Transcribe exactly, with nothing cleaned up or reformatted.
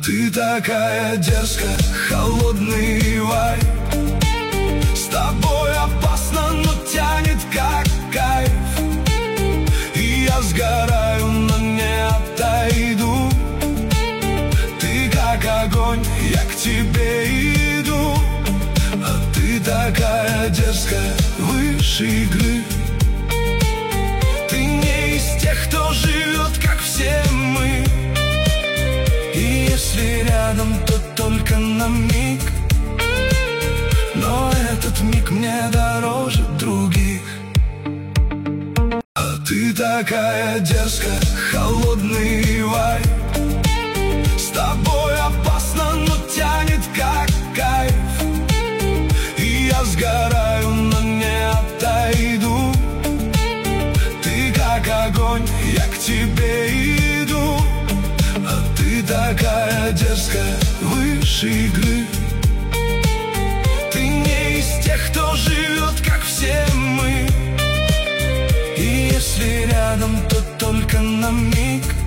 Ты такая дерзкая, холодный вайб. С тобой опасно, но тянет как кайф. И я сгораю, но не отойду. Ты как огонь, я к тебе иду. А ты такая дерзкая, выше игры. Ты не из тех, кто живет, как все мы. И если рядом, то только на миг. Но этот миг мне дороже других. А ты такая дерзкая, холодный вайб. С тобой опасно, но тянет как кайф. И я сгораю, но не отойду. Ты как огонь, я к тебе иду. А ты такая дерзкая, выше игры. Ты не из тех, кто живет, как все мы. И если рядом, то только на миг.